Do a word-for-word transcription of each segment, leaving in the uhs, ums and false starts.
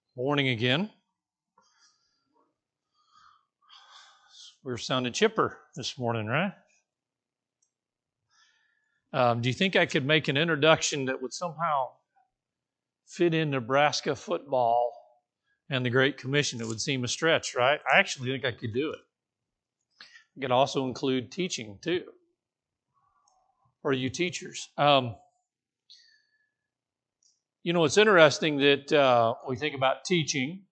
Morning again. We're sounding chipper this morning, right? Um, do you think I could make an introduction that would somehow fit in Nebraska football and the Great Commission? It would seem a stretch, right? I actually think I could do it. I could also include teaching, too, for you teachers. Um, you know, it's interesting that uh, we think about teaching,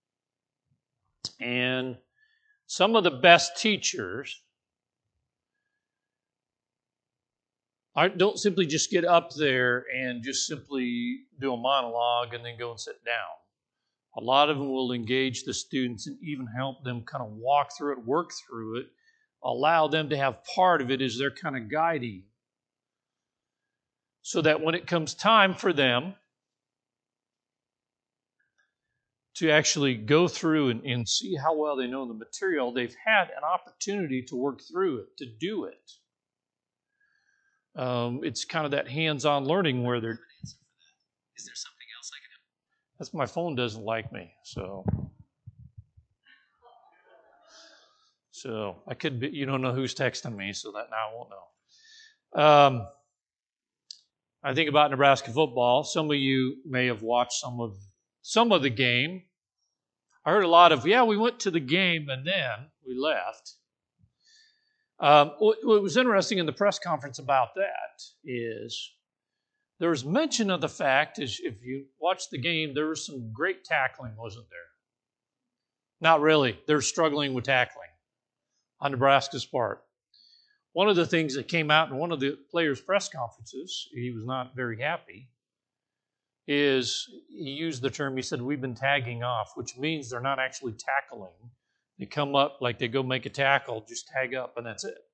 and some of the best teachers aren't, don't simply just get up there and just simply do a monologue and then go and sit down. A lot of them will engage the students and even help them kind of walk through it, work through it, allow them to have part of it as they're kind of guiding, so that when it comes time for them to actually go through and, and see how well they know the material, they've had an opportunity to work through it, to do it. Um, it's kind of that hands-on learning where they're... Is there something else I can do? That's my phone doesn't like me, so... So, I could be... You don't know who's texting me, so that now I won't know. Um, I think about Nebraska football. Some of you may have watched some of some of the game. I heard a lot of, yeah, we went to the game and then we left. Um, what was interesting in the press conference about that is there was mention of the fact, is if you watched the game, there was some great tackling, wasn't there? Not really. They're struggling with tackling on Nebraska's part. One of the things that came out in one of the players' press conferences, he was not very happy, is he used the term, he said, we've been tagging off, which means they're not actually tackling. They come up like they go make a tackle, just tag up, and that's it.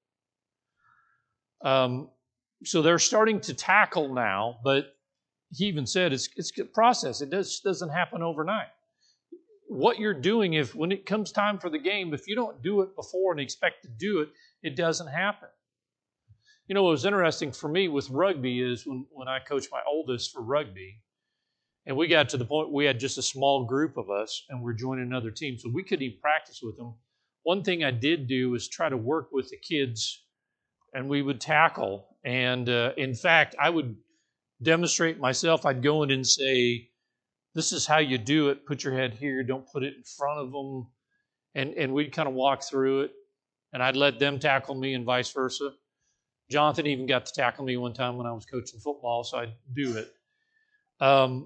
Um, so they're starting to tackle now, but he even said it's, it's a process. It just doesn't happen overnight. What you're doing, if when it comes time for the game, if you don't do it before and expect to do it, it doesn't happen. You know, what was interesting for me with rugby is when, when I coached my oldest for rugby, and we got to the point we had just a small group of us, and we're joining another team, so we couldn't even practice with them. One thing I did do was try to work with the kids, and we would tackle. And uh, in fact, I would demonstrate myself. I'd go in and say, this is how you do it. Put your head here. Don't put it in front of them. And, and we'd kind of walk through it, and I'd let them tackle me and vice versa. Jonathan even got to tackle me one time when I was coaching football, so I'd do it. Um,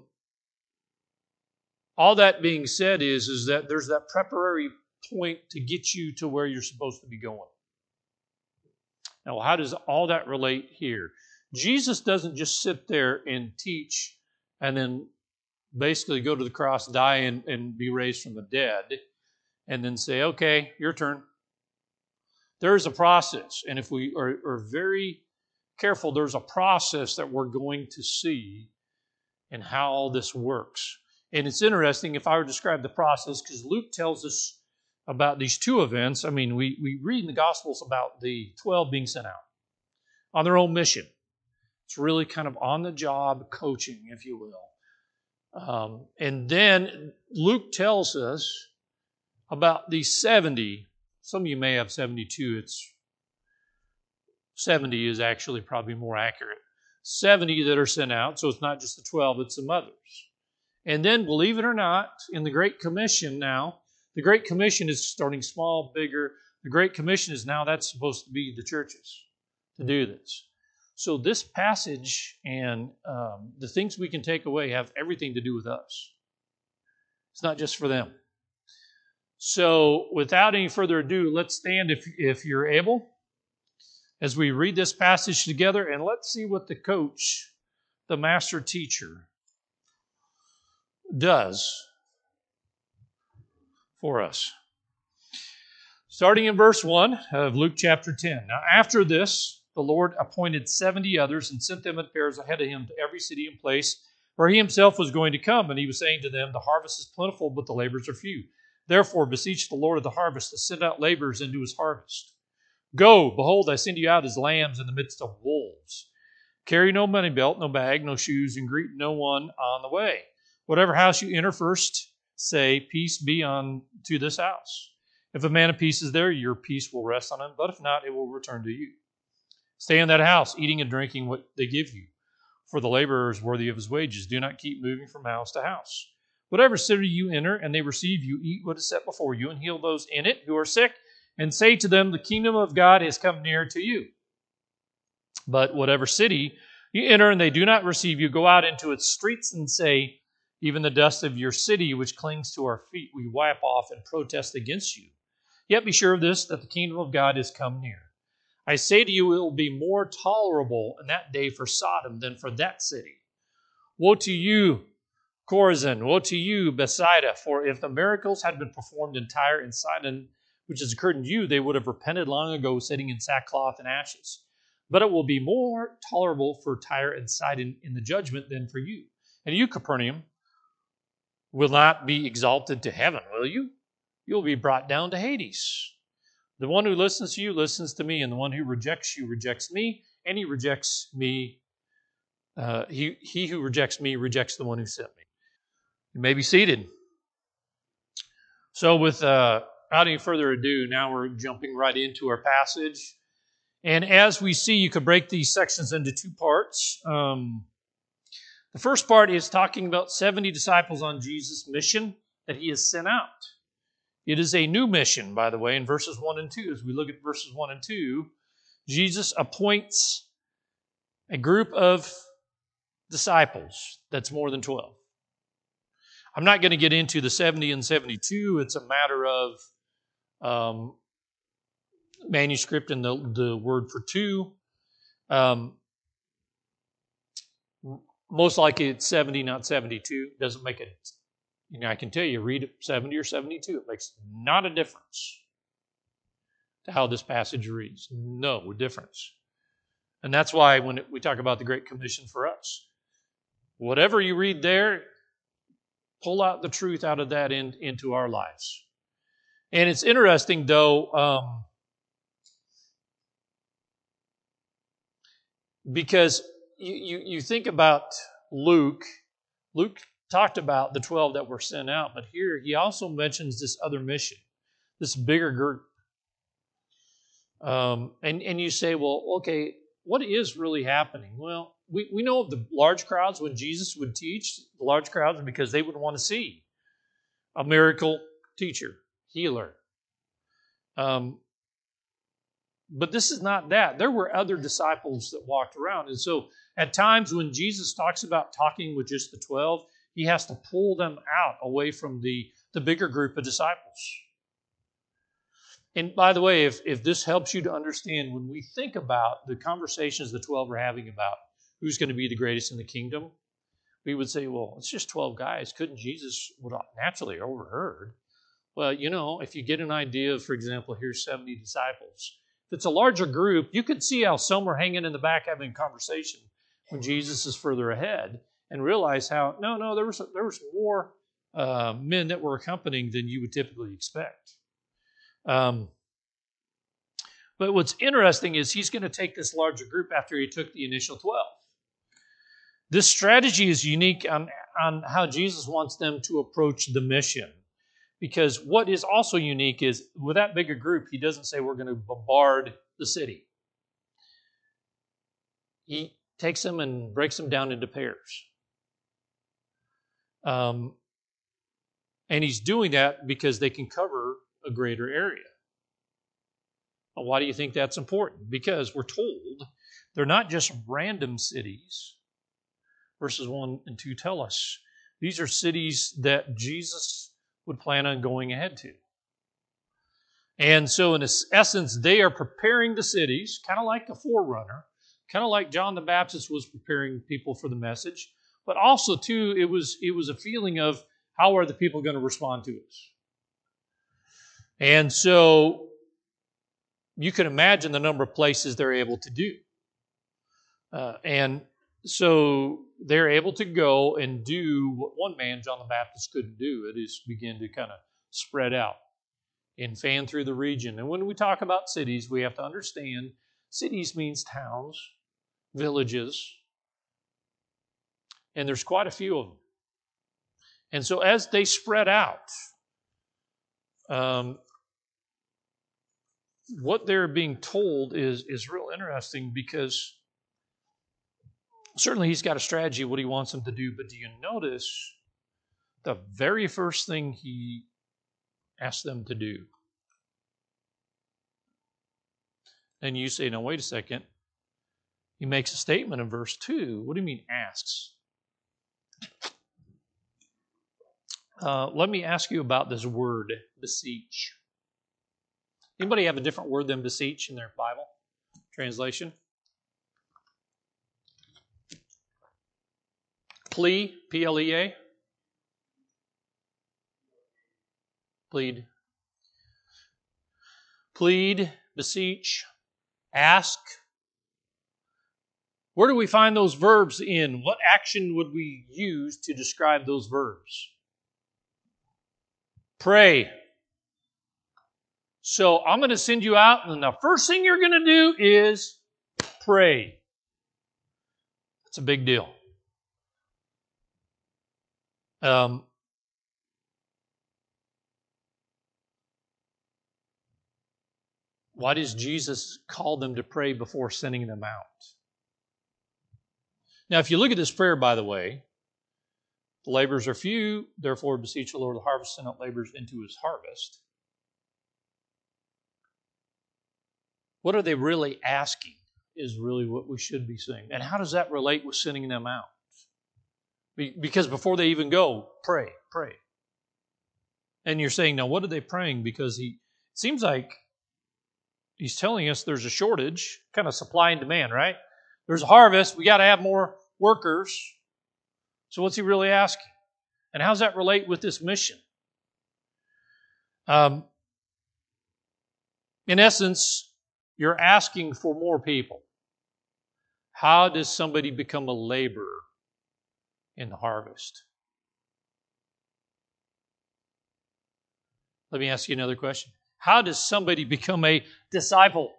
all that being said is, is that there's that preparatory point to get you to where you're supposed to be going. Now, how does all that relate here? Jesus doesn't just sit there and teach and then basically go to the cross, die, and, and be raised from the dead, and then say, okay, your turn. There's a process, and if we are, are very careful, there's a process that we're going to see in how all this works. And it's interesting if I were to describe the process, because Luke tells us about these two events. I mean, we, we read in the Gospels about the twelve being sent out on their own mission. It's really kind of on-the-job coaching, if you will. Um, and then Luke tells us about these seventy. Some of you may have seventy-two. It's seventy is actually probably more accurate. seventy that are sent out, so it's not just the twelve, it's some others. And then, believe it or not, in the Great Commission now, the Great Commission is starting small, bigger. The Great Commission is now, that's supposed to be the churches to do this. So this passage and um, the things we can take away have everything to do with us. It's not just for them. So without any further ado, let's stand if, if you're able as we read this passage together, and let's see what the coach, the master teacher, does for us. Starting in verse one of Luke chapter ten. Now after this, the Lord appointed seventy others and sent them in pairs ahead of him to every city and place where he himself was going to come. And he was saying to them, the harvest is plentiful, but the laborers are few. Therefore beseech the Lord of the harvest to send out laborers into his harvest. Go, behold, I send you out as lambs in the midst of wolves. Carry no money belt, no bag, no shoes, and greet no one on the way. Whatever house you enter, first say, peace be unto this house. If a man of peace is there, your peace will rest on him, but if not, it will return to you. Stay in that house, eating and drinking what they give you, for the laborer is worthy of his wages. Do not keep moving from house to house. Whatever city you enter and they receive you, eat what is set before you, and heal those in it who are sick, and say to them, the kingdom of God has come near to you. But whatever city you enter and they do not receive you, go out into its streets and say, even the dust of your city which clings to our feet, we wipe off and protest against you. Yet be sure of this, that the kingdom of God is come near. I say to you, it will be more tolerable in that day for Sodom than for that city. Woe to you, Chorazin! Woe to you, Bethsaida! For if the miracles had been performed in Tyre and Sidon, which has occurred in you, they would have repented long ago, sitting in sackcloth and ashes. But it will be more tolerable for Tyre and Sidon in the judgment than for you. And you, Capernaum, will not be exalted to heaven, will you? You'll be brought down to Hades. The one who listens to you listens to me, and the one who rejects you rejects me, and he rejects me. Uh, he, he who rejects me rejects the one who sent me. You may be seated. So without uh, any further ado, now we're jumping right into our passage. And as we see, you could break these sections into two parts. Um, the first part is talking about seventy disciples on Jesus' mission that he has sent out. It is a new mission, by the way, in verses one and two. As we look at verses one and two, Jesus appoints a group of disciples that's more than twelve. I'm not going to get into the seventy and seventy-two. It's a matter of um, manuscript and the, the word for two. Um, most likely it's seventy, not seventy-two. Doesn't make it. You know, I can tell you, read it seventy or seventy-two. It makes not a difference to how this passage reads. No difference. And that's why when we talk about the Great Commission for us, whatever you read there, pull out the truth out of that in, into our lives. And it's interesting, though, um, because you, you, you think about Luke. Luke talked about the twelve that were sent out, but here he also mentions this other mission, this bigger group. Um, and, and you say, well, okay, what is really happening? Well, we, we know of the large crowds when Jesus would teach, the large crowds because they would want to see a miracle teacher, healer. Um, but this is not that. There were other disciples that walked around. And so at times when Jesus talks about talking with just the twelve, he has to pull them out away from the, the bigger group of disciples. And by the way, if, if this helps you to understand, when we think about the conversations the twelve are having about who's going to be the greatest in the kingdom, we would say, well, it's just twelve guys. Couldn't Jesus would naturally overheard? Well, you know, if you get an idea of, for example, here's seventy disciples. If it's a larger group, you could see how some are hanging in the back having a conversation when Jesus is further ahead, and realize how, no, no, there was there was more uh, men that were accompanying than you would typically expect. Um, but what's interesting is he's going to take this larger group after he took the initial twelve. This strategy is unique on, on how Jesus wants them to approach the mission. Because what is also unique is, with that bigger group, he doesn't say we're going to bombard the city. He takes them and breaks them down into pairs. Um, and he's doing that because they can cover a greater area. Well, why do you think that's important? Because we're told they're not just random cities. Verses one and two tell us these are cities that Jesus would plan on going ahead to. And so in essence, they are preparing the cities, kind of like a forerunner, kind of like John the Baptist was preparing people for the message, but also too, it was, it was a feeling of how are the people going to respond to us? And so you can imagine the number of places they're able to do. Uh, and so they're able to go and do what one man, John the Baptist, couldn't do. It is begin to kind of spread out and fan through the region. And when we talk about cities, we have to understand cities means towns, villages, and there's quite a few of them. And so as they spread out, um, what they're being told is, is real interesting, because certainly he's got a strategy of what he wants them to do, but do you notice the very first thing he asks them to do? And you say, no, wait a second. He makes a statement in verse two. What do you mean asks? Uh, let me ask you about this word, beseech. Anybody have a different word than beseech in their Bible translation? Plea, P L E A. Plead. Plead, beseech, ask. Where do we find those verbs in? What action would we use to describe those verbs? Pray. So I'm going to send you out, and the first thing you're going to do is pray. That's a big deal. Um, why does Jesus call them to pray before sending them out? Now, if you look at this prayer, by the way, the laborers are few, therefore beseech the Lord of the harvest, send out laborers into his harvest. What are they really asking is really what we should be saying. And how does that relate with sending them out? Because before they even go, pray, pray. And you're saying, now what are they praying? Because he it seems like he's telling us there's a shortage, kind of supply and demand, right? There's a harvest, we got to have more workers. So what's he really asking? And how does that relate with this mission? Um, in essence, you're asking for more people. How does somebody become a laborer in the harvest? Let me ask you another question. How does somebody become a disciple?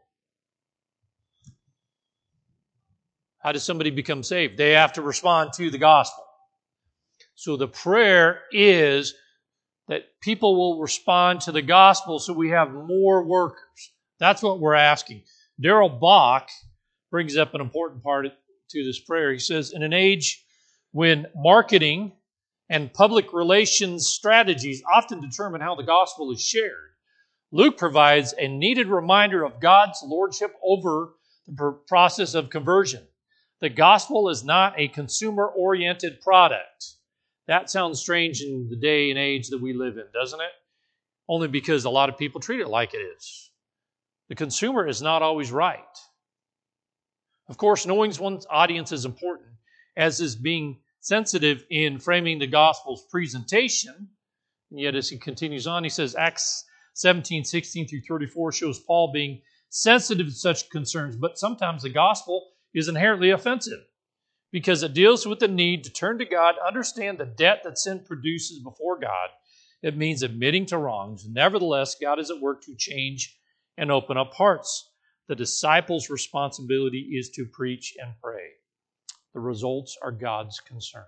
How does somebody become saved? They have to respond to the gospel. So the prayer is that people will respond to the gospel so we have more workers. That's what we're asking. Darrell Bock brings up an important part to this prayer. He says, in an age when marketing and public relations strategies often determine how the gospel is shared, Luke provides a needed reminder of God's lordship over the process of conversion. The gospel is not a consumer-oriented product. That sounds strange in the day and age that we live in, doesn't it? Only because a lot of people treat it like it is. The consumer is not always right. Of course, knowing one's audience is important, as is being sensitive in framing the gospel's presentation. And yet, as he continues on, he says, Acts seventeen, sixteen through thirty-four shows Paul being sensitive to such concerns, but sometimes the gospel is inherently offensive because it deals with the need to turn to God, understand the debt that sin produces before God. It means admitting to wrongs. Nevertheless, God is at work to change and open up hearts. The disciples' responsibility is to preach and pray. The results are God's concern.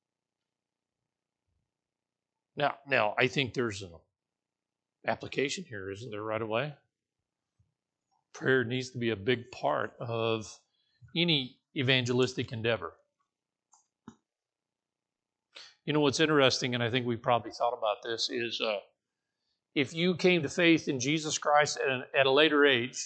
Now, now I think there's an application here, isn't there, right away? Prayer needs to be a big part of any evangelistic endeavor. You know what's interesting, and I think we probably thought about this, is uh, if you came to faith in Jesus Christ at, an, at a later age,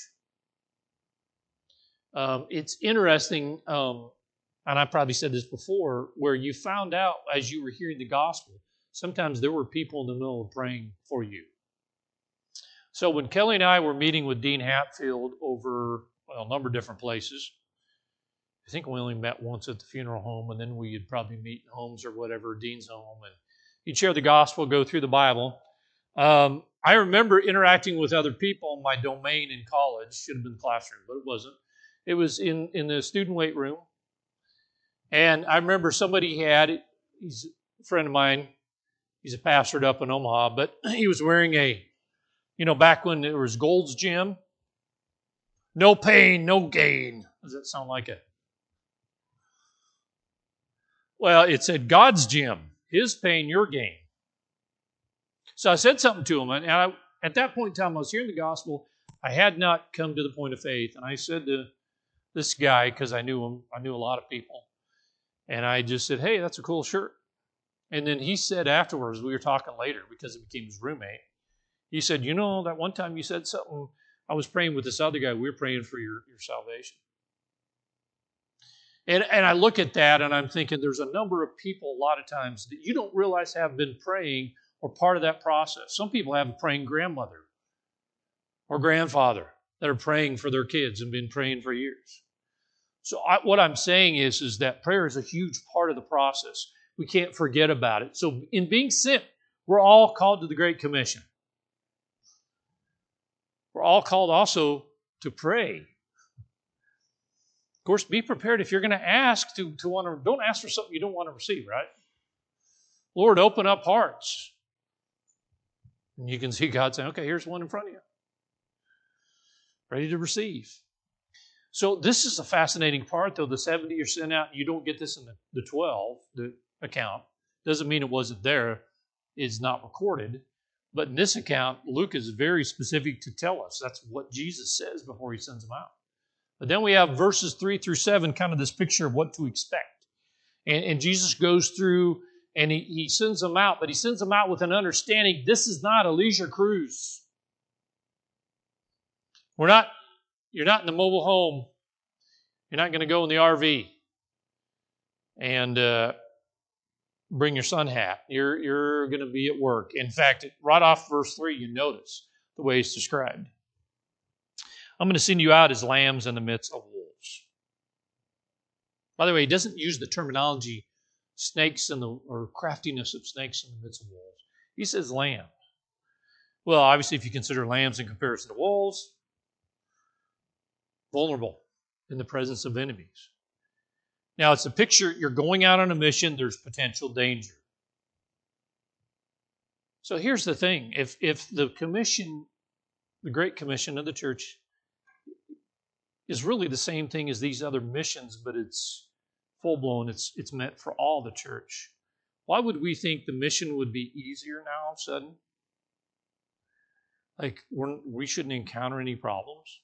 um, it's interesting, um, and I probably said this before, where you found out as you were hearing the gospel, sometimes there were people in the middle of praying for you. So when Kelly and I were meeting with Dean Hatfield over well, a number of different places, I think we only met once at the funeral home, and then we'd probably meet in homes or whatever, Dean's home, and he'd share the gospel, go through the Bible. Um, I remember interacting with other people in my domain in college. Should have been classroom, but it wasn't. It was in, in the student weight room. And I remember somebody had, he's a friend of mine, he's a pastor up in Omaha, but he was wearing a, you know, back when there was Gold's Gym, no pain, no gain. Does that sound like it? Well, it said God's Gym. His pain, your gain. So I said something to him, and I, at that point in time, I was hearing the gospel. I had not come to the point of faith, and I said to this guy, because I knew him, I knew a lot of people, and I just said, hey, that's a cool shirt. And then he said afterwards, we were talking later because it became his roommate, he said, you know, that one time you said something, I was praying with this other guy, we were praying for your, your salvation. And, and I look at that and I'm thinking there's a number of people a lot of times that you don't realize have been praying or part of that process. Some people have a praying grandmother or grandfather that are praying for their kids and been praying for years. So I, what I'm saying is, is that prayer is a huge part of the process. We can't forget about it. So in being sent, we're all called to the Great Commission. We're all called also to pray. Of course, be prepared if you're going to ask to, to want to, don't ask for something you don't want to receive, right? Lord, open up hearts. And you can see God saying, okay, here's one in front of you. Ready to receive. So this is a fascinating part, though. The seventy are sent out. You don't get this in the, the twelve, the account. Doesn't mean it wasn't there. It's not recorded. But in this account, Luke is very specific to tell us. That's what Jesus says before he sends them out. But then we have verses three through seven, kind of this picture of what to expect. And, and Jesus goes through and he, he sends them out, but he sends them out with an understanding this is not a leisure cruise. We're not, you're not in the mobile home. You're not going to go in the R V and uh, bring your sun hat. You're, you're going to be at work. In fact, right off verse three, you notice the way it's described. I'm going to send you out as lambs in the midst of wolves. By the way, he doesn't use the terminology snakes in the, or craftiness of snakes in the midst of wolves. He says lamb. Well, obviously, if you consider lambs in comparison to wolves, vulnerable in the presence of enemies. Now, it's a picture, you're going out on a mission, there's potential danger. So here's the thing. If, if the commission, the Great Commission of the church, is really the same thing as these other missions, but it's full-blown, it's, it's meant for all the church, why would we think the mission would be easier now all of a sudden? Like, we're, we shouldn't encounter any problems?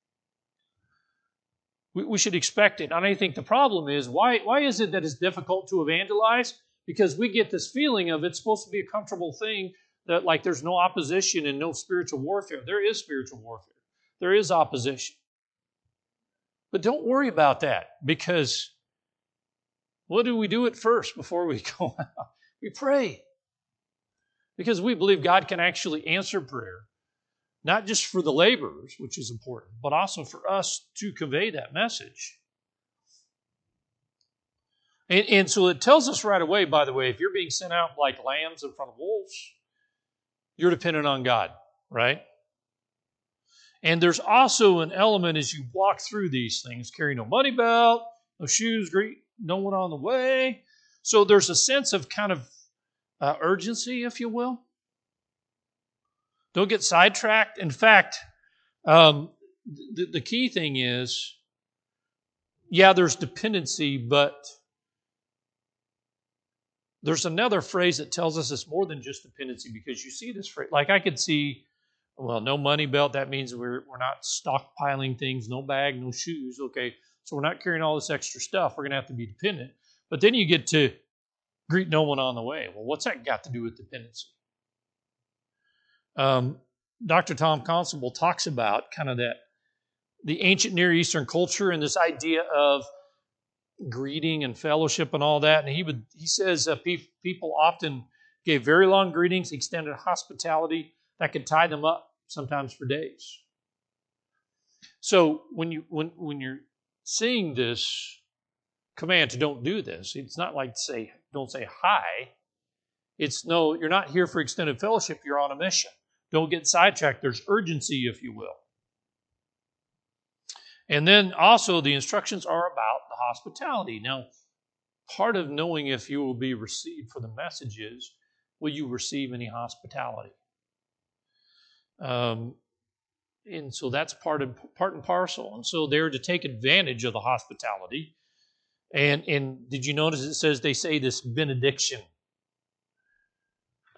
We, we should expect it. And I think the problem is, why, why is it that it's difficult to evangelize? Because we get this feeling of it's supposed to be a comfortable thing, that like there's no opposition and no spiritual warfare. There is spiritual warfare. There is opposition. But don't worry about that, because what do we do at first before we go out? We pray. Because we believe God can actually answer prayer, not just for the laborers, which is important, but also for us to convey that message. And, and so it tells us right away, by the way, if you're being sent out like lambs in front of wolves, you're dependent on God, right? And there's also an element as you walk through these things, carry no money belt, no shoes, greet no one on the way. So there's a sense of kind of uh, urgency, if you will. Don't get sidetracked. In fact, um, the, the key thing is, yeah, there's dependency, but there's another phrase that tells us it's more than just dependency, because you see this phrase. Like I could see, well, no money belt, that means we're we're not stockpiling things, no bag, no shoes. Okay, so we're not carrying all this extra stuff. We're going to have to be dependent. But then you get to greet no one on the way. Well, what's that got to do with dependency? Um, Doctor Tom Constable talks about kind of that, the ancient Near Eastern culture and this idea of greeting and fellowship and all that. And he would he says uh, pe- people often gave very long greetings, extended hospitality that could tie them up sometimes for days. So when you when when you're seeing this command to don't do this, it's not like to say don't say hi. It's no, you're not here for extended fellowship. You're on a mission. Don't get sidetracked. There's urgency, if you will. And then also the instructions are about the hospitality. Now, part of knowing if you will be received for the message is, will you receive any hospitality? Um, and so that's part of part and parcel. And so they're to take advantage of the hospitality. And, and did you notice it says they say this benediction?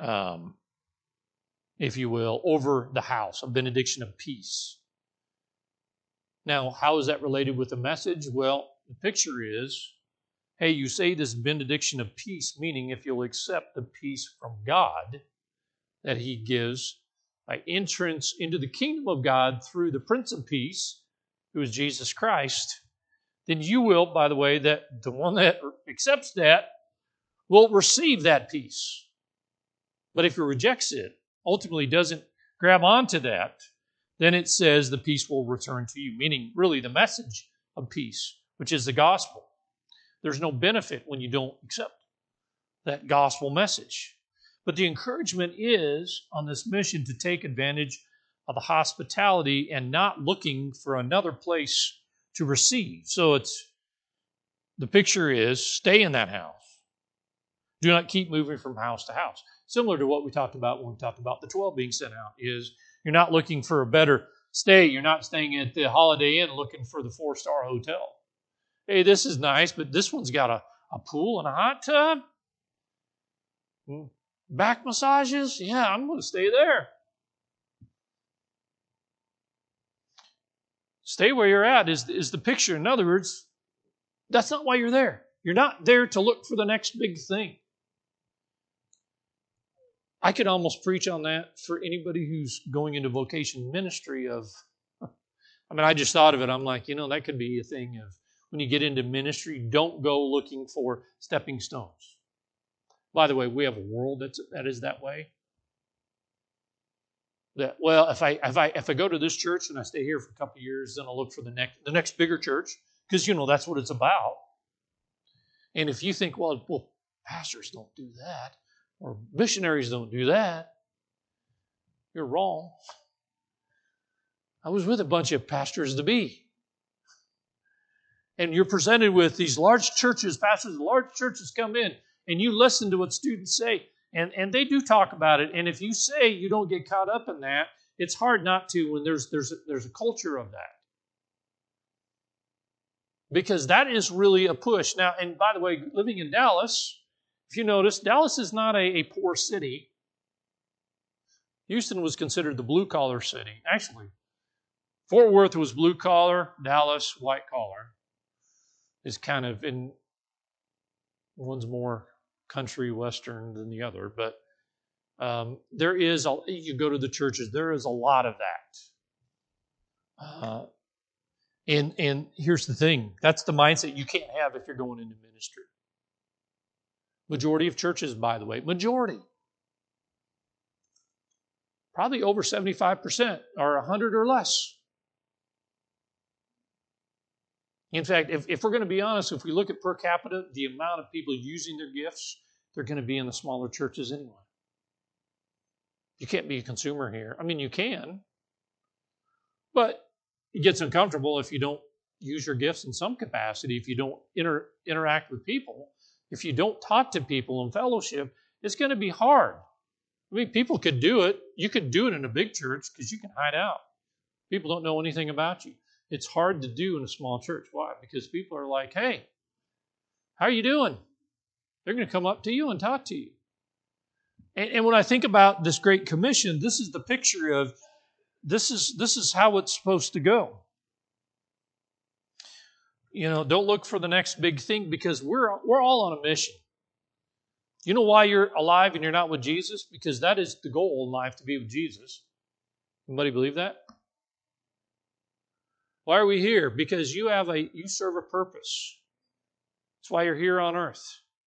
um, if you will, over the house, a benediction of peace. Now, how is that related with the message? Well, the picture is, hey, you say this benediction of peace, meaning if you'll accept the peace from God that He gives by entrance into the kingdom of God through the Prince of Peace, who is Jesus Christ, then you will, by the way, that the one that accepts that will receive that peace. But if he rejects it, ultimately doesn't grab onto that, then it says the peace will return to you, meaning really the message of peace, which is the gospel. There's no benefit when you don't accept that gospel message. But the encouragement is on this mission to take advantage of the hospitality and not looking for another place to receive. So it's the picture is stay in that house. Do not keep moving from house to house. Similar to what we talked about when we talked about the twelve being sent out, is you're not looking for a better stay. You're not staying at the Holiday Inn looking for the four-star hotel. Hey, this is nice, but this one's got a, a pool and a hot tub. Back massages? Yeah, I'm going to stay there. Stay where you're at is, is the picture. In other words, that's not why you're there. You're not there to look for the next big thing. I could almost preach on that for anybody who's going into vocation ministry of, I mean, I just thought of it. I'm like, you know, that could be a thing of when you get into ministry, don't go looking for stepping stones. By the way, we have a world that's, that is that way. That, well, if I if I if I go to this church and I stay here for a couple of years, then I'll look for the next the next bigger church, because you know that's what it's about. And if you think, well, well, pastors don't do that, or missionaries don't do that, you're wrong. I was with a bunch of pastors to be. And you're presented with these large churches, pastors of large churches come in, and you listen to what students say. And, and they do talk about it. And if you say you don't get caught up in that, it's hard not to when there's, there's, a, there's a culture of that. Because that is really a push. Now, and by the way, living in Dallas, if you notice, Dallas is not a, a poor city. Houston was considered the blue-collar city. Actually, Fort Worth was blue-collar, Dallas, white-collar. Is kind of in, one's more country western than the other, but um, there is, a, you go to the churches, there is a lot of that. Uh, and, and here's the thing, that's the mindset you can't have if you're going into ministry. Majority of churches, by the way, majority, probably over seventy-five percent are one hundred or less. In fact, if, if we're going to be honest, if we look at per capita, the amount of people using their gifts, they're going to be in the smaller churches anyway. You can't be a consumer here. I mean, you can, but it gets uncomfortable if you don't use your gifts in some capacity, if you don't inter, interact with people, if you don't talk to people in fellowship, it's going to be hard. I mean, people could do it. You could do it in a big church because you can hide out. People don't know anything about you. It's hard to do in a small church. Why? Because people are like, hey, how are you doing? They're going to come up to you and talk to you. And, and when I think about this Great Commission, this is the picture of this is this is how it's supposed to go. You know, don't look for the next big thing because we're we're all on a mission. You know why you're alive and you're not with Jesus? Because that is the goal in life, to be with Jesus. Anybody believe that? Why are we here? Because you have a you serve a purpose. That's why you're here on earth.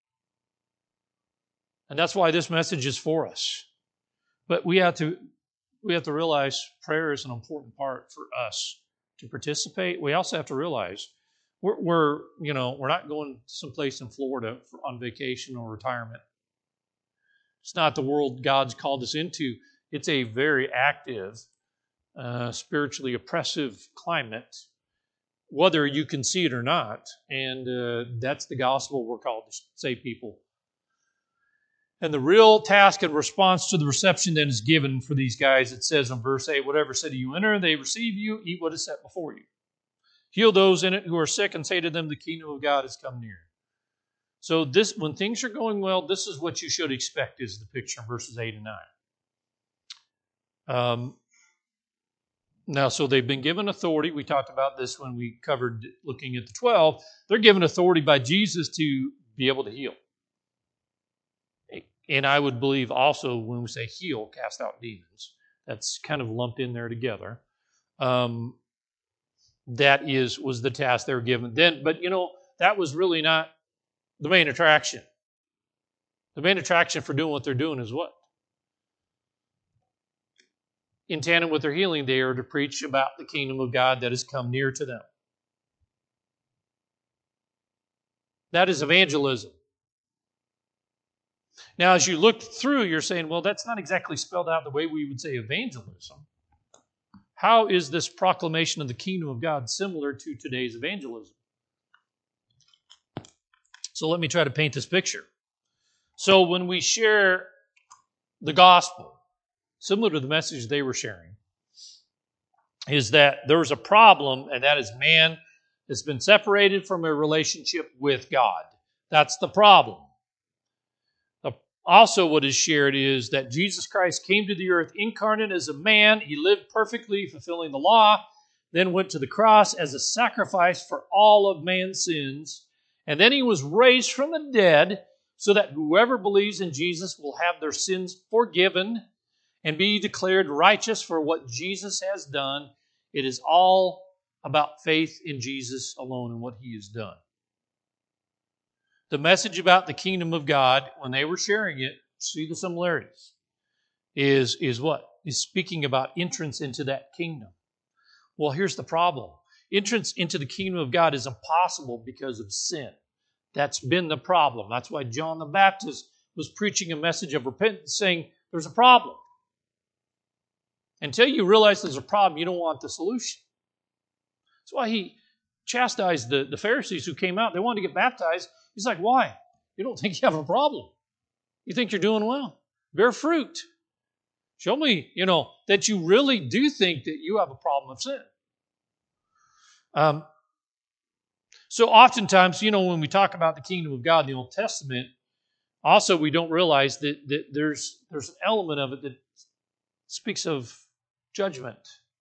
And that's why this message is for us. But we have to we have to realize prayer is an important part for us to participate. We also have to realize we're, we're you know we're not going someplace in Florida for, on vacation or retirement. It's not the world God's called us into. It's a very active, Uh, spiritually oppressive climate, whether you can see it or not. And uh, that's the gospel we're called to save people. And the real task and response to the reception that is given for these guys, it says in verse eight, whatever city you enter, they receive you, eat what is set before you. Heal those in it who are sick and say to them, the kingdom of God has come near. So this, when things are going well, this is what you should expect is the picture in verses eight and nine. Um, now, so they've been given authority. We talked about this when we covered looking at the twelve. They're given authority by Jesus to be able to heal. And I would believe also when we say heal, cast out demons. That's kind of lumped in there together. Um, that is was the task they were given then. But, you know, that was really not the main attraction. The main attraction for doing what they're doing is what? In tandem with their healing, they are to preach about the kingdom of God that has come near to them. That is evangelism. Now, as you look through, you're saying, well, that's not exactly spelled out the way we would say evangelism. How is this proclamation of the kingdom of God similar to today's evangelism? So let me try to paint this picture. So when we share the gospel, similar to the message they were sharing, is that there's a problem, and that is man has been separated from a relationship with God. That's the problem. The, also what is shared is that Jesus Christ came to the earth incarnate as a man. He lived perfectly, fulfilling the law, then went to the cross as a sacrifice for all of man's sins, and then he was raised from the dead so that whoever believes in Jesus will have their sins forgiven and be declared righteous for what Jesus has done. It is all about faith in Jesus alone and what he has done. The message about the kingdom of God, when they were sharing it, see the similarities, is, is what? Is speaking about entrance into that kingdom. Well, here's the problem. Entrance into the kingdom of God is impossible because of sin. That's been the problem. That's why John the Baptist was preaching a message of repentance, saying there's a problem. Until you realize there's a problem, you don't want the solution. That's why he chastised the, the Pharisees who came out. They wanted to get baptized. He's like, why? You don't think you have a problem. You think you're doing well. Bear fruit. Show me, you know, that you really do think that you have a problem of sin. Um, so oftentimes, you know, when we talk about the kingdom of God in the Old Testament, also we don't realize that, that there's, there's an element of it that speaks of judgment.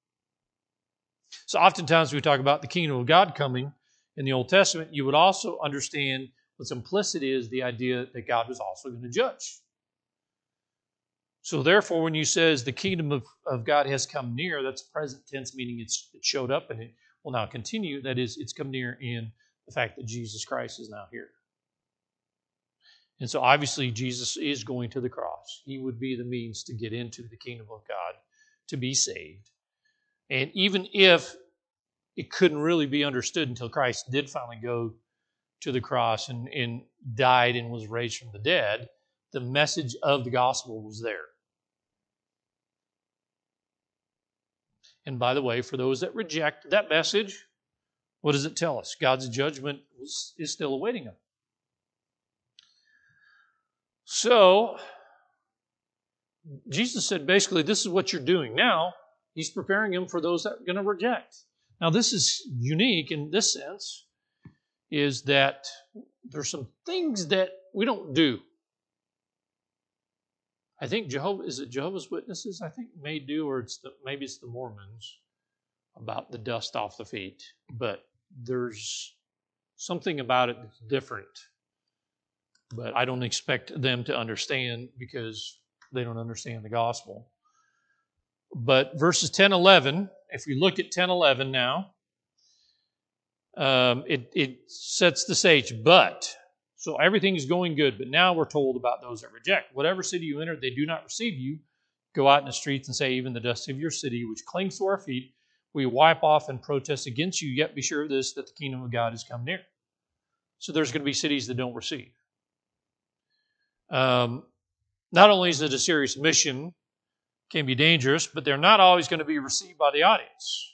So oftentimes we talk about the kingdom of God coming in the Old Testament, you would also understand what's implicit is the idea that God was also going to judge. So therefore, when you says the kingdom of, of God has come near, that's present tense, meaning it's it showed up and it will now continue. That is, it's come near in the fact that Jesus Christ is now here. And so obviously Jesus is going to the cross. He would be the means to get into the kingdom of God, to be saved. And even if it couldn't really be understood until Christ did finally go to the cross and, and died and was raised from the dead, the message of the gospel was there. And by the way, for those that reject that message, what does it tell us? God's judgment is, is still awaiting them. So, Jesus said basically, this is what you're doing. Now, he's preparing them for those that are going to reject. Now, this is unique in this sense, is that there's some things that we don't do. I think Jehovah, is it Jehovah's Witnesses? I think may do, or it's the, maybe it's the Mormons about the dust off the feet. But there's something about it that's different. But I don't expect them to understand because they don't understand the gospel. But verses ten, eleven, if we look at ten, eleven now, um, it, it sets the stage. But, so everything's going good, but now we're told about those that reject. Whatever city you enter, they do not receive you. Go out in the streets and say, even the dust of your city, which clings to our feet, we wipe off and protest against you, yet be sure of this, that the kingdom of God has come near. So there's going to be cities that don't receive. Um, not only is it a serious mission, can be dangerous, but they're not always going to be received by the audience.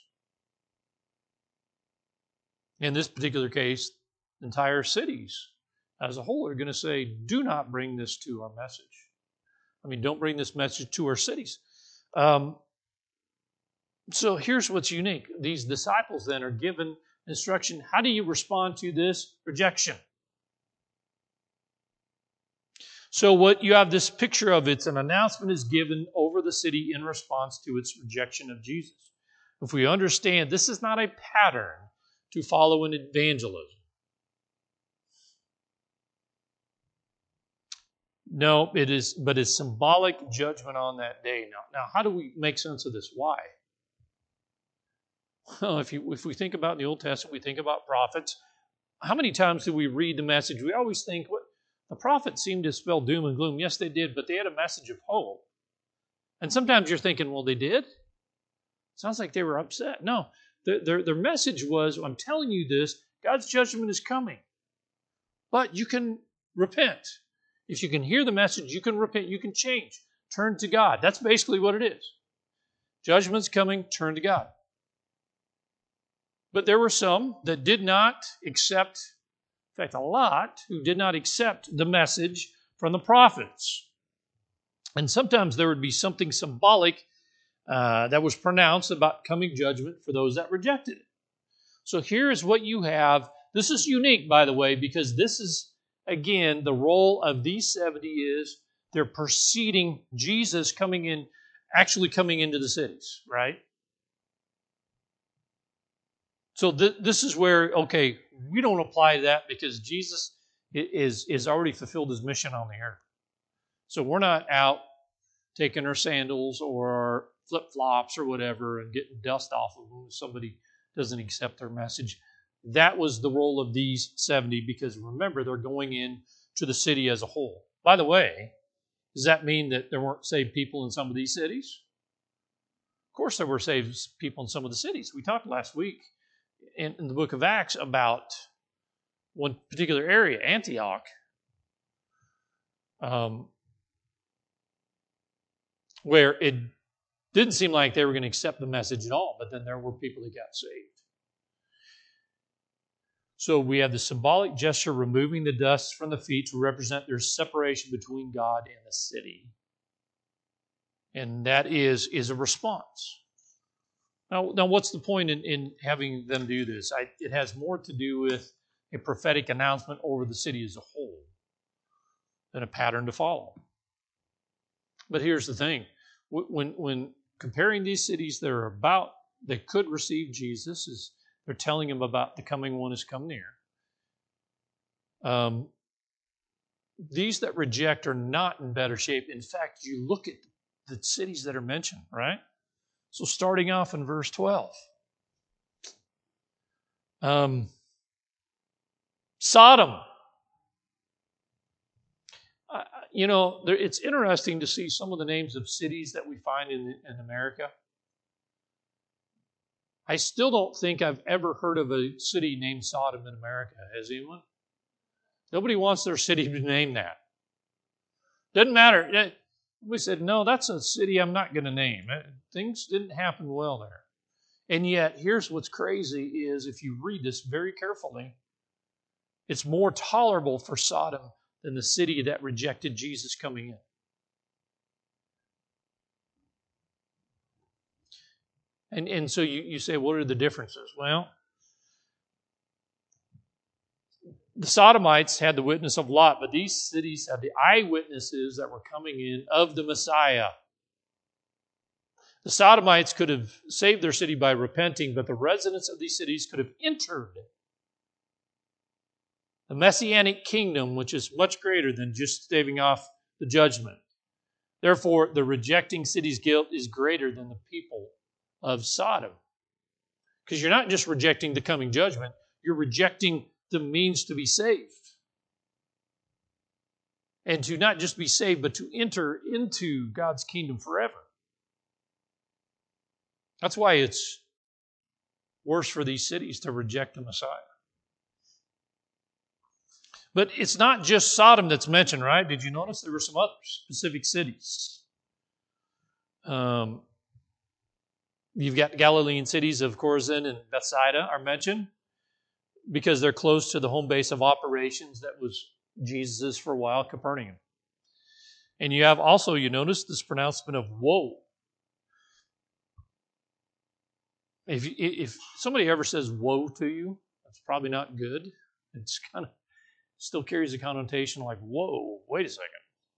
In this particular case, entire cities as a whole are going to say, do not bring this to our message. I mean, don't bring this message to our cities. Um, so here's what's unique. These disciples then are given instruction. How do you respond to this rejection? So what you have this picture of, it's an announcement is given over the city in response to its rejection of Jesus. If we understand, this is not a pattern to follow in evangelism. No, it is, but it's symbolic judgment on that day. Now, now, how do we make sense of this? Why? Well, if you if we think about the Old Testament, we think about prophets. How many times do we read the message? We always think, what the prophets seemed to spell doom and gloom. Yes, they did, but they had a message of hope. And sometimes you're thinking, well, they did? Sounds like they were upset. No, their, their, their message was, I'm telling you this, God's judgment is coming. But you can repent. If you can hear the message, you can repent, you can change. Turn to God. That's basically what it is. Judgment's coming, turn to God. But there were some that did not accept, in fact, a lot, who did not accept the message from the prophets. And sometimes there would be something symbolic uh, that was pronounced about coming judgment for those that rejected it. So here is what you have. This is unique, by the way, because this is, again, the role of these seventy is they're preceding Jesus coming in, actually coming into the cities, right? So th- this is where, okay, we don't apply that because Jesus is, is already fulfilled his mission on the earth. So we're not out taking our sandals or our flip-flops or whatever and getting dust off of them if somebody doesn't accept their message. That was the role of these seventy because remember, they're going in to the city as a whole. By the way, does that mean that there weren't saved people in some of these cities? Of course there were saved people in some of the cities. We talked last week in, in the book of Acts about one particular area, Antioch, um, where it didn't seem like they were going to accept the message at all, but then there were people that got saved. So we have the symbolic gesture removing the dust from the feet to represent their separation between God and the city. And that is, is a response. Now, now what's the point in, in having them do this? I, it has more to do with a prophetic announcement over the city as a whole than a pattern to follow. But here's the thing. When, when comparing these cities that are about, that could receive Jesus, is they're telling him about the coming one has come near. Um, these that reject are not in better shape. In fact, you look at the cities that are mentioned, right? So starting off in verse twelve. Um, Sodom. Uh, you know, there, it's interesting to see some of the names of cities that we find in, in America. I still don't think I've ever heard of a city named Sodom in America. Has anyone? Nobody wants their city to name that. Doesn't matter. We said, no, that's a city I'm not going to name. Things didn't happen well there. And yet, here's what's crazy is if you read this very carefully, it's more tolerable for Sodom than the city that rejected Jesus coming in. And, and so you, you say, what are the differences? Well, the Sodomites had the witness of Lot, but these cities had the eyewitnesses that were coming in of the Messiah. The Sodomites could have saved their city by repenting, but the residents of these cities could have entered the Messianic kingdom, which is much greater than just staving off the judgment. Therefore, the rejecting city's guilt is greater than the people of Sodom. Because you're not just rejecting the coming judgment, you're rejecting the means to be saved. And to not just be saved, but to enter into God's kingdom forever. That's why it's worse for these cities to reject the Messiah. But it's not just Sodom that's mentioned, right? Did you notice there were some other specific cities? Um, you've got Galilean cities of Chorazin and Bethsaida are mentioned because they're close to the home base of operations that was Jesus's for a while, Capernaum. And you have also, you notice this pronouncement of woe. If, if somebody ever says woe to you, that's probably not good. It's kind of still carries a connotation like, whoa, wait a second.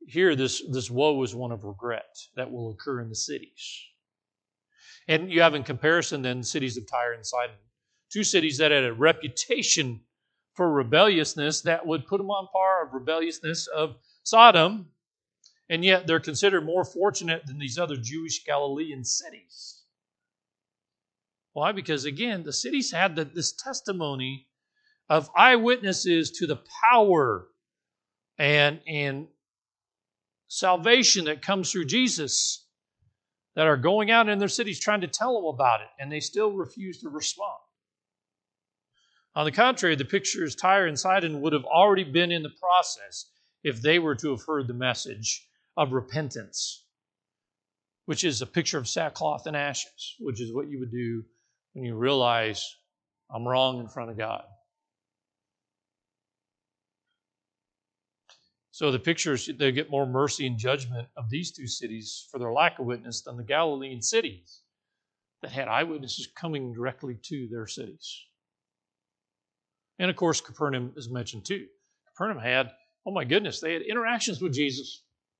here this, this woe is one of regret that will occur in the cities. And you have in comparison then cities of Tyre and Sidon, two cities that had a reputation for rebelliousness that would put them on par of rebelliousness of Sodom, and yet they're considered more fortunate than these other Jewish Galilean cities. Why? Because again, the cities had the, this testimony of eyewitnesses to the power and, and salvation that comes through Jesus that are going out in their cities trying to tell them about it, and they still refuse to respond. On the contrary, the picture is Tyre and Sidon would have already been in the process if they were to have heard the message of repentance, which is a picture of sackcloth and ashes, which is what you would do when you realize I'm wrong in front of God. So the pictures, they get more mercy and judgment of these two cities for their lack of witness than the Galilean cities that had eyewitnesses coming directly to their cities. And of course, Capernaum is mentioned too. Capernaum had, oh my goodness, they had interactions with Jesus.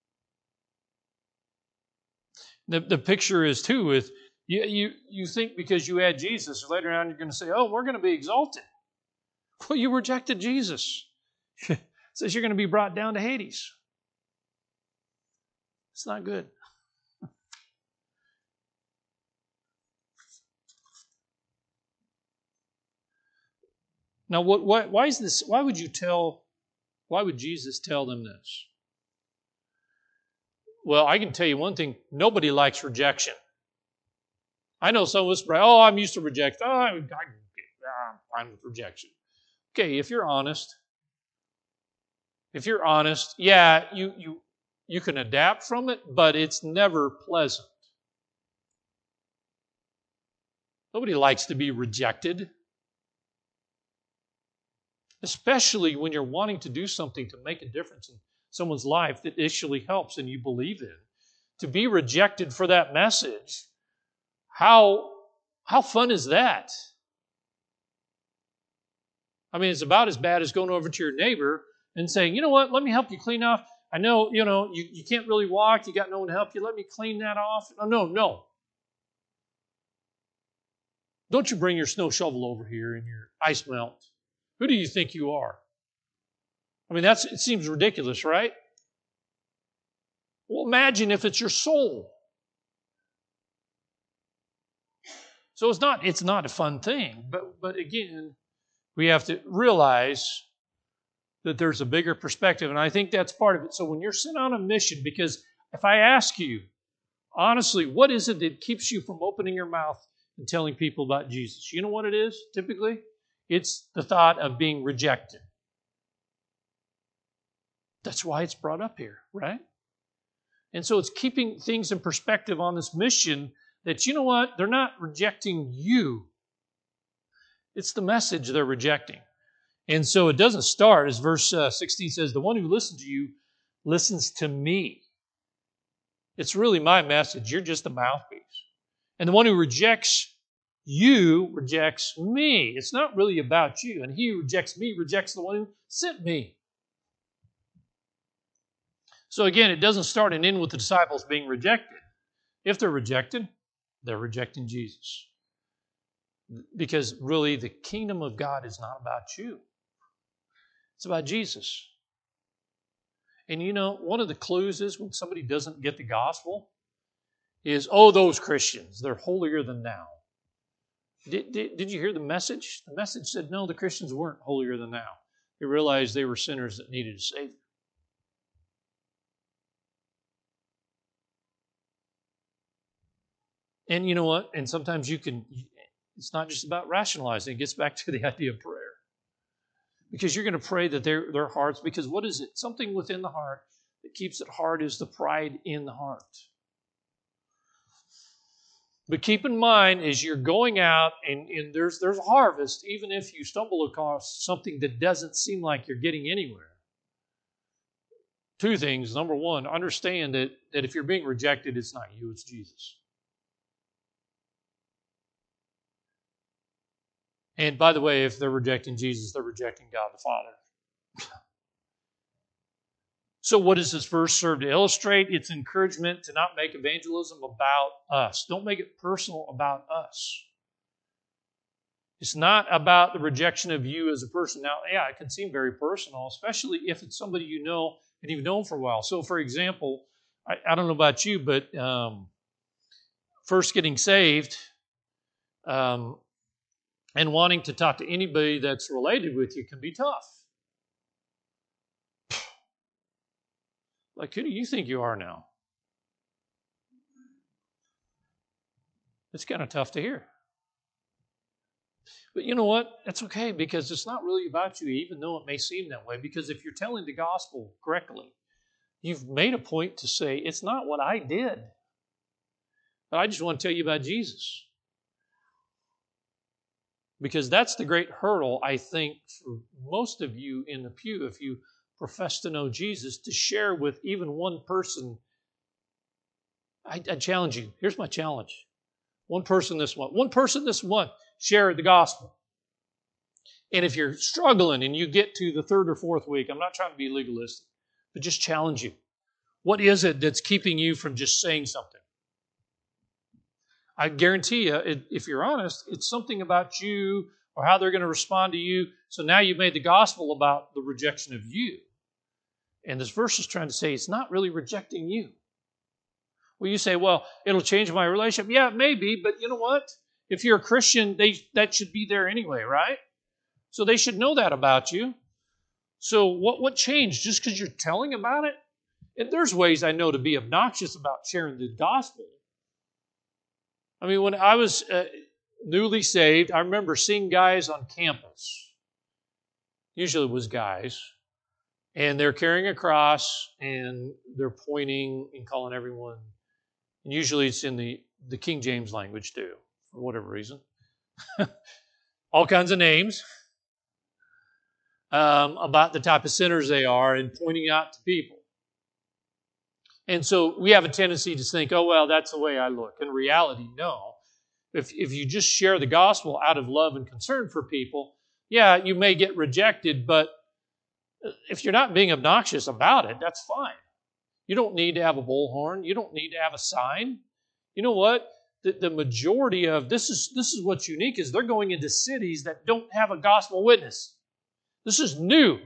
The, the picture is too with, you, you, you think because you had Jesus, later on you're going to say, oh, we're going to be exalted. Well, you rejected Jesus. It says you're going to be brought down to Hades. It's not good. Now, what, why, why is this? Why would you tell? Why would Jesus tell them this? Well, I can tell you one thing: nobody likes rejection. I know some of us, oh, I'm used to rejection. Oh, I, I, I'm fine with rejection. Okay, if you're honest, if you're honest, yeah, you you you can adapt from it, but it's never pleasant. Nobody likes to be rejected. Especially when you're wanting to do something to make a difference in someone's life that actually helps and you believe in. To be rejected for that message, how, how fun is that? I mean, it's about as bad as going over to your neighbor and saying, you know what, let me help you clean off. I know, you know, you, you can't really walk, you got no one to help you, let me clean that off. No, no, no. Don't you bring your snow shovel over here and your ice melt. Who do you think you are? I mean, that's it seems ridiculous, right? Well, imagine if it's your soul. So it's not, it's not a fun thing. But, but again, we have to realize that there's a bigger perspective, and I think that's part of it. So when you're sent on a mission, because if I ask you, honestly, what is it that keeps you from opening your mouth and telling people about Jesus? You know what it is, typically? It's the thought of being rejected. That's why it's brought up here, right? And so it's keeping things in perspective on this mission that, you know what, they're not rejecting you. It's the message they're rejecting. And so it doesn't start, as verse uh, sixteen says, the one who listens to you listens to me. It's really my message. You're just a mouthpiece. And the one who rejects you rejects me. It's not really about you. And he who rejects me rejects the one who sent me. So again, it doesn't start and end with the disciples being rejected. If they're rejected, they're rejecting Jesus. Because really, the kingdom of God is not about you. It's about Jesus. And you know, one of the clues is when somebody doesn't get the gospel is, oh, those Christians, they're holier than thou. Did, did, did you hear the message? The message said, no, the Christians weren't holier than thou. They realized they were sinners that needed a Savior. And you know what? And sometimes you can, it's not just about rationalizing. It gets back to the idea of prayer. Because you're going to pray that their, their hearts, because what is it? Something within the heart that keeps it hard is the pride in the heart. But keep in mind, as you're going out and, and there's there's a harvest, even if you stumble across something that doesn't seem like you're getting anywhere. Two things. Number one, understand that, that if you're being rejected, it's not you, it's Jesus. And by the way, if they're rejecting Jesus, they're rejecting God the Father. So what does this verse serve to illustrate? It's encouragement to not make evangelism about us. Don't make it personal about us. It's not about the rejection of you as a person. Now, yeah, it can seem very personal, especially if it's somebody you know and you've known for a while. So, for example, I, I don't know about you, but um, first getting saved um, and wanting to talk to anybody that's related with you can be tough. Like, who do you think you are now? It's kind of tough to hear. But you know what? That's okay, because it's not really about you, even though it may seem that way. Because if you're telling the gospel correctly, you've made a point to say, it's not what I did, but I just want to tell you about Jesus. Because that's the great hurdle, I think, for most of you in the pew, if you profess to know Jesus, to share with even one person. I, I challenge you. Here's my challenge. One person this month. One person this month. Share the gospel. And if you're struggling and you get to the third or fourth week, I'm not trying to be legalistic, but just challenge you. What is it that's keeping you from just saying something? I guarantee you, if you're honest, it's something about you or how they're going to respond to you. So now you've made the gospel about the rejection of you. And this verse is trying to say it's not really rejecting you. Well, you say, well, it'll change my relationship. Yeah, it may be, but you know what? If you're a Christian, they that should be there anyway, right? So they should know that about you. So what, what changed? Just because you're telling about it? And there's ways I know to be obnoxious about sharing the gospel. I mean, when I was uh, newly saved, I remember seeing guys on campus. Usually it was guys. And they're carrying a cross, and they're pointing and calling everyone. And usually it's in the, the King James language too, for whatever reason. All kinds of names um, about the type of sinners they are and pointing out to people. And so we have a tendency to think, oh, well, that's the way I look. In reality, no. If, if you just share the gospel out of love and concern for people, yeah, you may get rejected, but if you're not being obnoxious about it, that's fine. You don't need to have a bullhorn. You don't need to have a sign. You know what? The, the majority of, this is, this is what's unique, is they're going into cities that don't have a gospel witness. This is new.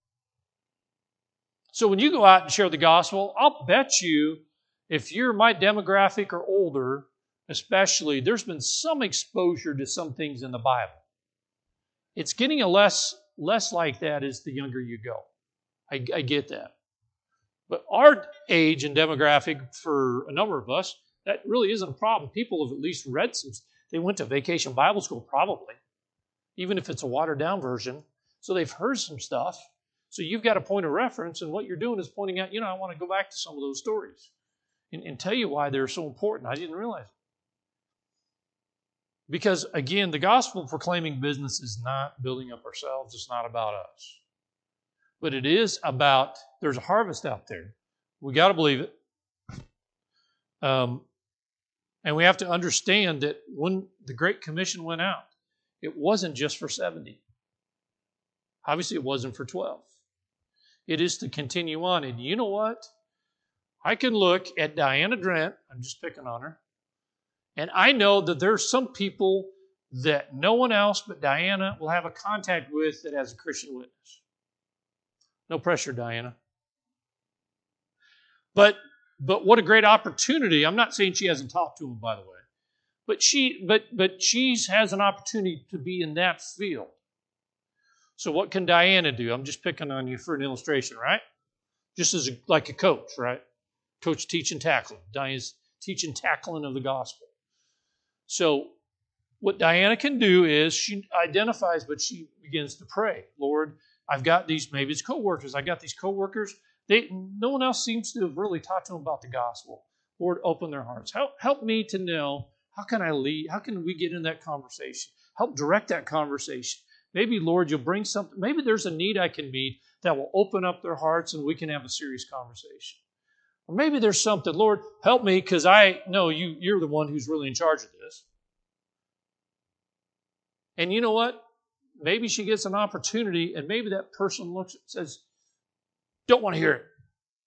So when you go out and share the gospel, I'll bet you, if you're my demographic or older, especially, there's been some exposure to some things in the Bible. It's getting a less, less like that as the younger you go. I, I get that. But our age and demographic, for a number of us, that really isn't a problem. People have at least read some. They went to vacation Bible school, probably, even if it's a watered-down version. So they've heard some stuff. So you've got a point of reference, and what you're doing is pointing out, you know, I want to go back to some of those stories and, and tell you why they're so important. I didn't realize it. Because, again, the gospel proclaiming business is not building up ourselves. It's not about us. But it is about, there's a harvest out there. We got to believe it. Um, and we have to understand that when the Great Commission went out, it wasn't just for seventy. Obviously, it wasn't for twelve. It is to continue on. And you know what? I can look at Diana Drent. I'm just picking on her. And I know that there's some people that no one else but Diana will have a contact with that has a Christian witness. No pressure, Diana. But but what a great opportunity. I'm not saying she hasn't talked to him, by the way. But she but but she has an opportunity to be in that field. So what can Diana do? I'm just picking on you for an illustration, right? Just as a, like a coach, right? Coach teaching tackling. Diana's teaching tackling of the gospel. So what Diana can do is she identifies, but she begins to pray. Lord, I've got these, maybe it's coworkers. I got these coworkers. They, no one else seems to have really taught to them about the gospel. Lord, open their hearts. Help, help me to know, how can I lead? How can we get in that conversation? Help direct that conversation. Maybe, Lord, you'll bring something. Maybe there's a need I can meet that will open up their hearts and we can have a serious conversation. Or maybe there's something, Lord, help me because I know you, you're the one who's really in charge of this. And you know what? Maybe she gets an opportunity and maybe that person looks and says, don't want to hear it.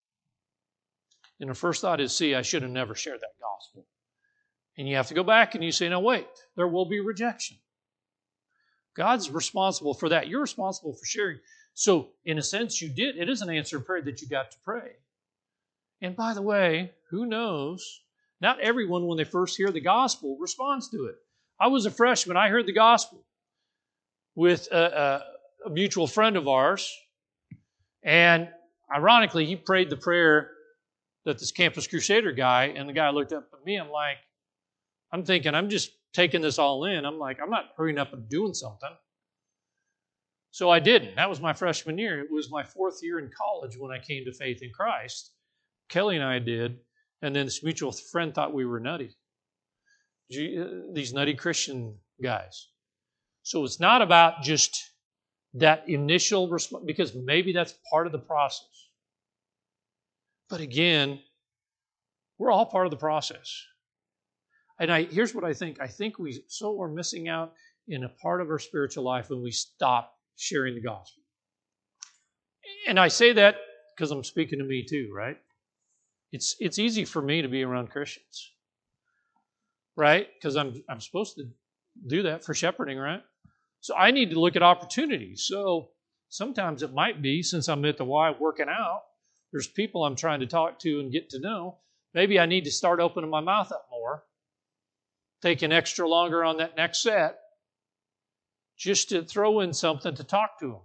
And the first thought is, see, I should have never shared that gospel. And you have to go back and you say, no, wait, there will be rejection. God's responsible for that. You're responsible for sharing. So, in a sense, you did. It is an answered prayer that you got to pray. And by the way, who knows? Not everyone, when they first hear the gospel, responds to it. I was a freshman. I heard the gospel with a, a, a mutual friend of ours. And ironically, he prayed the prayer that this Campus Crusader guy, and the guy looked up at me. I'm like, I'm thinking, I'm just taking this all in. I'm like, I'm not hurrying up and doing something. So I didn't. That was my freshman year. It was my fourth year in college when I came to faith in Christ. Kelly and I did, and then this mutual friend thought we were nutty. These nutty Christian guys. So it's not about just that initial response, because maybe that's part of the process. But again, we're all part of the process. And I, here's what I think. I think we so are missing out in a part of our spiritual life when we stop sharing the gospel. And I say that because I'm speaking to me too, right? It's it's easy for me to be around Christians, right? Because I'm I'm supposed to do that for shepherding, right? So I need to look at opportunities. So sometimes it might be, since I'm at the Y working out, there's people I'm trying to talk to and get to know. Maybe I need to start opening my mouth up more, taking extra longer on that next set, just to throw in something to talk to them.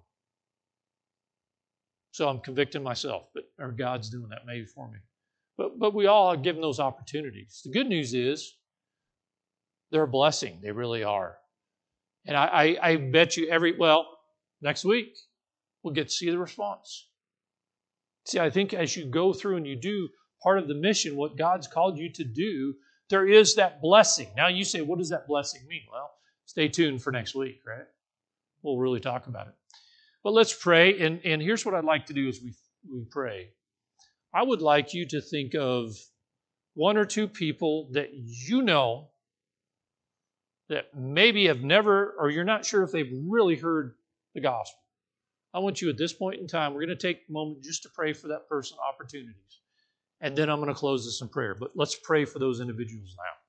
So I'm convicting myself, but or God's doing that maybe for me. But but we all are given those opportunities. The good news is they're a blessing. They really are. And I, I, I bet you every, well, next week we'll get to see the response. See, I think as you go through and you do part of the mission, what God's called you to do, there is that blessing. Now you say, what does that blessing mean? Well, stay tuned for next week, right? We'll really talk about it. But let's pray. And, and here's what I'd like to do as we, we pray. I would like you to think of one or two people that you know that maybe have never, or you're not sure if they've really heard the gospel. I want you at this point in time, we're going to take a moment just to pray for that person opportunities. And then I'm going to close this in prayer. But let's pray for those individuals now.